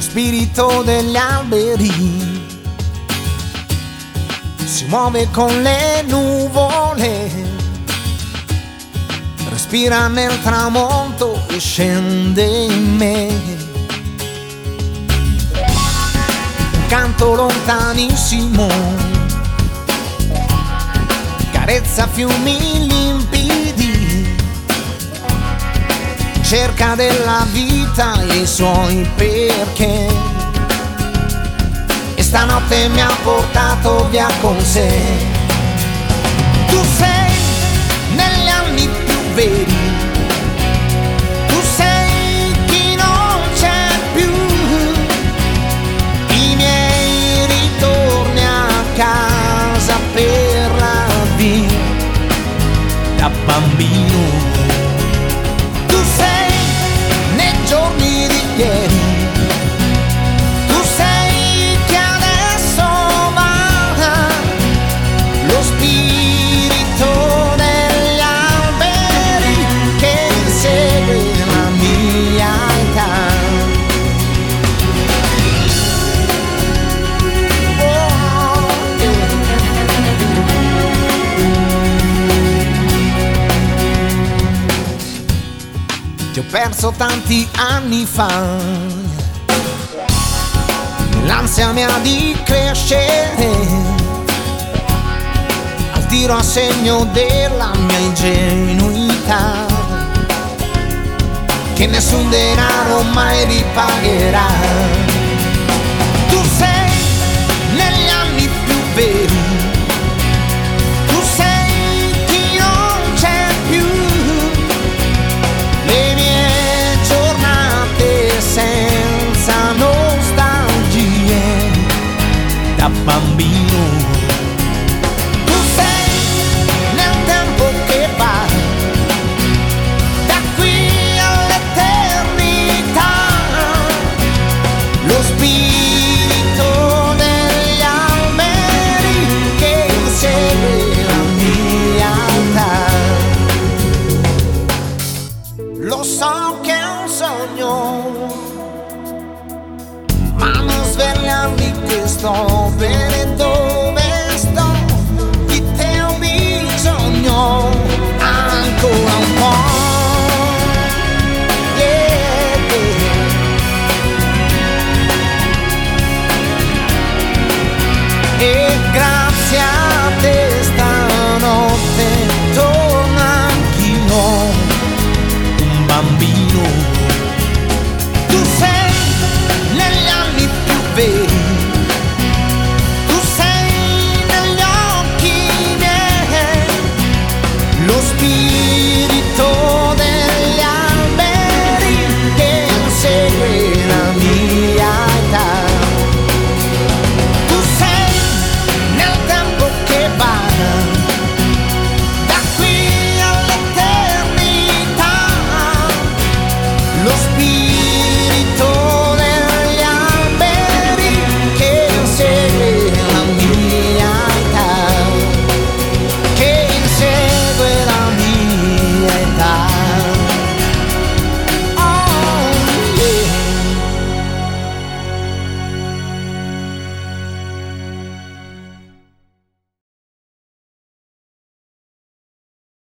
spirito degli alberi si muove con le nuvole, respira nel tramonto e scende in me. Un canto lontanissimo carezza fiumi limpidi, cerca della vita e i suoi perché, e stanotte mi ha portato via con sé. Tu sei negli anni più veri, tu sei chi non c'è più, i miei ritorni a casa per la via da bambino. Giorni di ieri, tu sei che adesso va, lo spirito degli alberi che segue la mia età. Ti ho perso tanti anni fa, l'ansia mia di crescere, al tiro a segno della mia ingenuità, che nessun denaro mai ripagherà. Tu sei negli anni più veri, tu sei chi non c'è più, le mie giornate senza nostalgie da bambino. Tu sei nel tempo che va, da qui all'eternità, lo spirito degli alberi che segue la mia età. Lo so che è un sogno, ma non svegliarmi che sto bene.